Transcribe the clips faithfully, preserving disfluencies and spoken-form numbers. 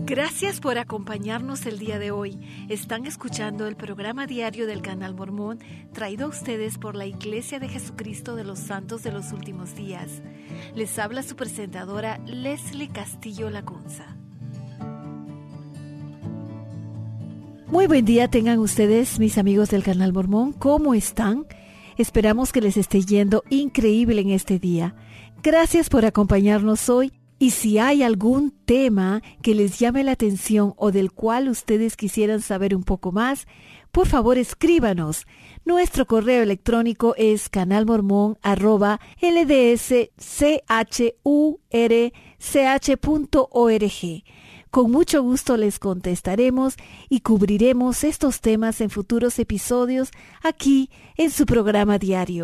Gracias por acompañarnos el día de hoy. Están escuchando el programa diario del Canal Mormón, traído a ustedes por la Iglesia de Jesucristo de los Santos de los Últimos Días. Les habla su presentadora Leslie Castillo Lacunza. Muy buen día tengan ustedes, mis amigos del Canal Mormón. ¿Cómo están? Esperamos que les esté yendo increíble en este día. Gracias por acompañarnos hoy. Y si hay algún tema que les llame la atención o del cual ustedes quisieran saber un poco más, por favor escríbanos. Nuestro correo electrónico es canalmormon arroba l d s c h u r c h punto org. Con mucho gusto les contestaremos y cubriremos estos temas en futuros episodios aquí en su programa diario.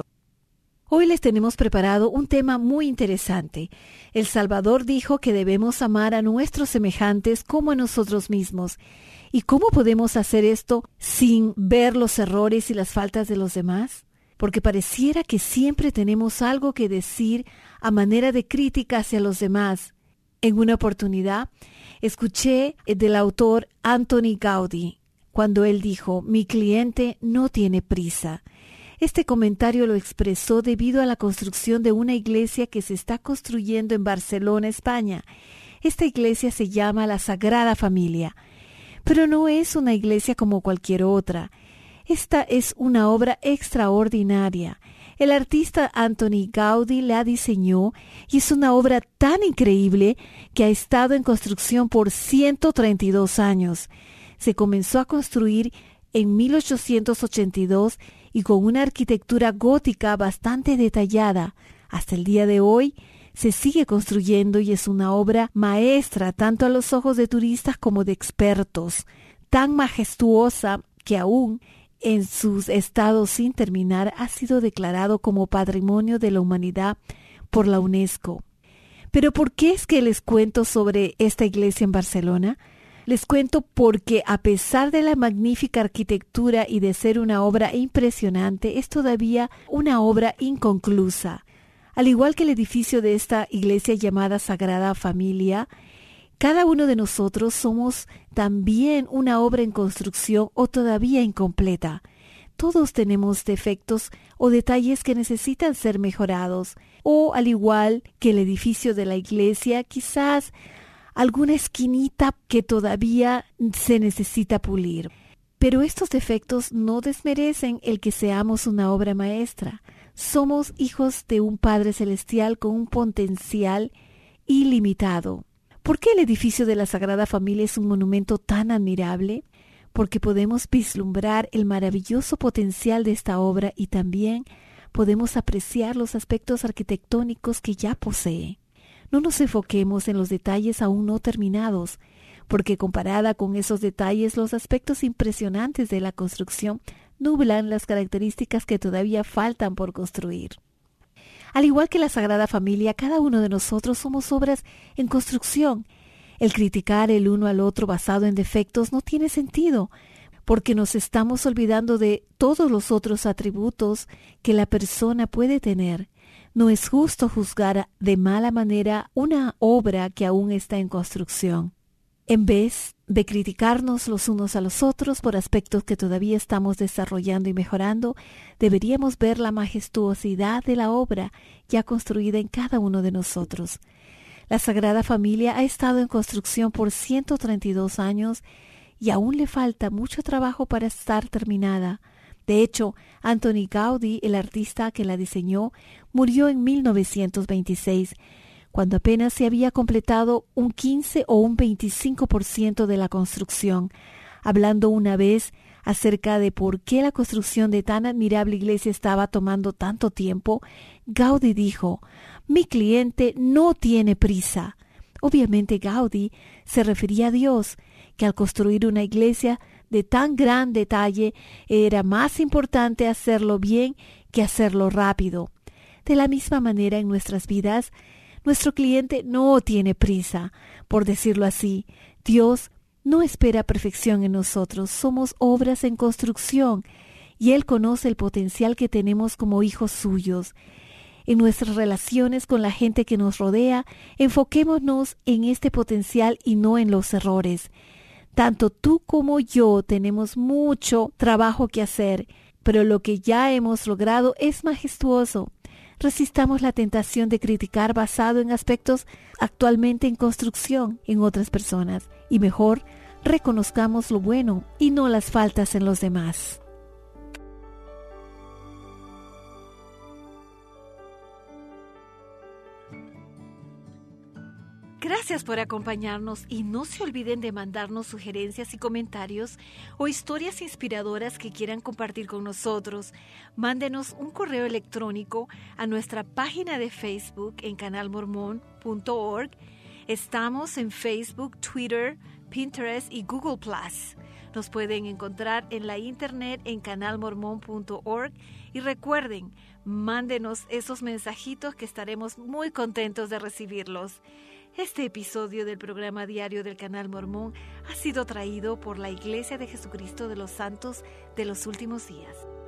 Hoy les tenemos preparado un tema muy interesante. El Salvador dijo que debemos amar a nuestros semejantes como a nosotros mismos. ¿Y cómo podemos hacer esto sin ver los errores y las faltas de los demás? Porque pareciera que siempre tenemos algo que decir a manera de crítica hacia los demás. En una oportunidad, escuché del autor Anthony Gaudí cuando él dijo: «Mi cliente no tiene prisa». Este comentario lo expresó debido a la construcción de una iglesia que se está construyendo en Barcelona, España. Esta iglesia se llama la Sagrada Familia, pero no es una iglesia como cualquier otra. Esta es una obra extraordinaria. El artista Anthony Gaudí la diseñó y es una obra tan increíble que ha estado en construcción por ciento treinta y dos años. Se comenzó a construir en mil ochocientos ochenta y dos y con una arquitectura gótica bastante detallada. Hasta el día de hoy se sigue construyendo y es una obra maestra tanto a los ojos de turistas como de expertos, tan majestuosa que aún en sus estados sin terminar ha sido declarado como Patrimonio de la Humanidad por la UNESCO. Pero ¿por qué es que les cuento sobre esta iglesia en Barcelona? Les cuento porque a pesar de la magnífica arquitectura y de ser una obra impresionante, es todavía una obra inconclusa. Al igual que el edificio de esta iglesia llamada Sagrada Familia, cada uno de nosotros somos también una obra en construcción o todavía incompleta. Todos tenemos defectos o detalles que necesitan ser mejorados, o al igual que el edificio de la iglesia, quizás alguna esquinita que todavía se necesita pulir. Pero estos defectos no desmerecen el que seamos una obra maestra. Somos hijos de un Padre Celestial con un potencial ilimitado. ¿Por qué el edificio de la Sagrada Familia es un monumento tan admirable? Porque podemos vislumbrar el maravilloso potencial de esta obra y también podemos apreciar los aspectos arquitectónicos que ya posee. No nos enfoquemos en los detalles aún no terminados, porque comparada con esos detalles, los aspectos impresionantes de la construcción nublan las características que todavía faltan por construir. Al igual que la Sagrada Familia, cada uno de nosotros somos obras en construcción. El criticar el uno al otro basado en defectos no tiene sentido, porque nos estamos olvidando de todos los otros atributos que la persona puede tener. No es justo juzgar de mala manera una obra que aún está en construcción. En vez de criticarnos los unos a los otros por aspectos que todavía estamos desarrollando y mejorando, deberíamos ver la majestuosidad de la obra ya construida en cada uno de nosotros. La Sagrada Familia ha estado en construcción por ciento treinta y dos años y aún le falta mucho trabajo para estar terminada. De hecho, Anthony Gaudí, el artista que la diseñó, murió en mil novecientos veintiséis, cuando apenas se había completado un quince o un veinticinco por ciento de la construcción. Hablando una vez acerca de por qué la construcción de tan admirable iglesia estaba tomando tanto tiempo, Gaudí dijo: «Mi cliente no tiene prisa». Obviamente Gaudí se refería a Dios, que al construir una iglesia de tan gran detalle era más importante hacerlo bien que hacerlo rápido. De la misma manera en nuestras vidas, nuestro cliente no tiene prisa. Por decirlo así, Dios no espera perfección en nosotros, somos obras en construcción y Él conoce el potencial que tenemos como hijos suyos. En nuestras relaciones con la gente que nos rodea, enfoquémonos en este potencial y no en los errores. Tanto tú como yo tenemos mucho trabajo que hacer, pero lo que ya hemos logrado es majestuoso. Resistamos la tentación de criticar basado en aspectos actualmente en construcción en otras personas y mejor reconozcamos lo bueno y no las faltas en los demás. Gracias por acompañarnos y no se olviden de mandarnos sugerencias y comentarios o historias inspiradoras que quieran compartir con nosotros. Mándenos un correo electrónico a nuestra página de Facebook en canal mormón punto org. Estamos en Facebook, Twitter, Pinterest y Google plus. Nos pueden encontrar en la internet en canal mormón punto org y recuerden, mándenos esos mensajitos que estaremos muy contentos de recibirlos. Este episodio del programa diario del Canal Mormón ha sido traído por la Iglesia de Jesucristo de los Santos de los Últimos Días.